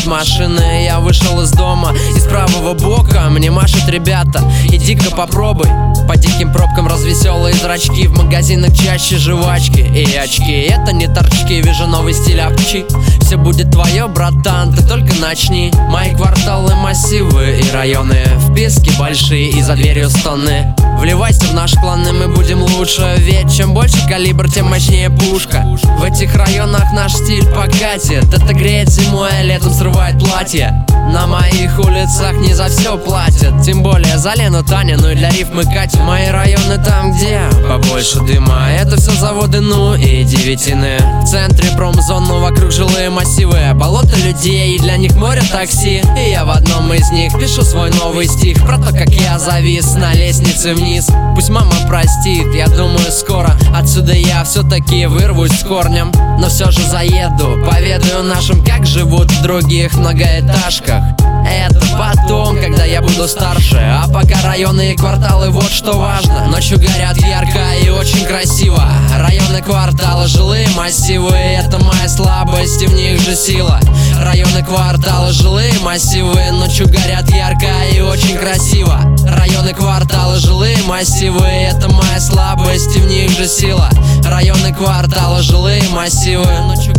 машины. Я вышел из дома, из правого бока мне машут ребята: иди-ка попробуй. По диким пробкам развеселые зрачки, в магазинах чаще жвачки и очки. Это не торчки, вижу новый стиль апчи. Все будет твое, братан, ты только начни. Мои кварталы массивы и районы, вписки большие и за дверью стоны. Вливайся в наш клан, и мы будем лучше, ведь чем больше калибр, тем мощнее пушка. В этих районах наш стиль покатит. Это греет зимой, а летом срывает платье. На моих улицах не за все платят, тем более за Лену, Таня, ну и для рифмы Катя. Мои районы там, где побольше дыма, это все заводы, ну и девятины. В центре промзону, вокруг жилые массивы, болото людей, и для них море такси. И я в одном из них пишу свой новый стих про то, как я завис на лестнице вниз. Пусть мама простит, я думаю, скоро отсюда я все-таки вырвусь с корнем. Но все же заеду, поведаю нашим, как живут в других многоэтажках. Это потом, когда я буду старше. А пока районы и кварталы, вот что важно. Ночью горят ярко и очень красиво. Районы, кварталы, жилые массивы, это моя слабость, и в них же сила. Районы, кварталы, жилые массивы, ночью горят ярко и очень красиво. Районы, кварталы, жилые массивы, это моя слабость, и в них же сила. Районы, кварталы, жилые массивы, ночью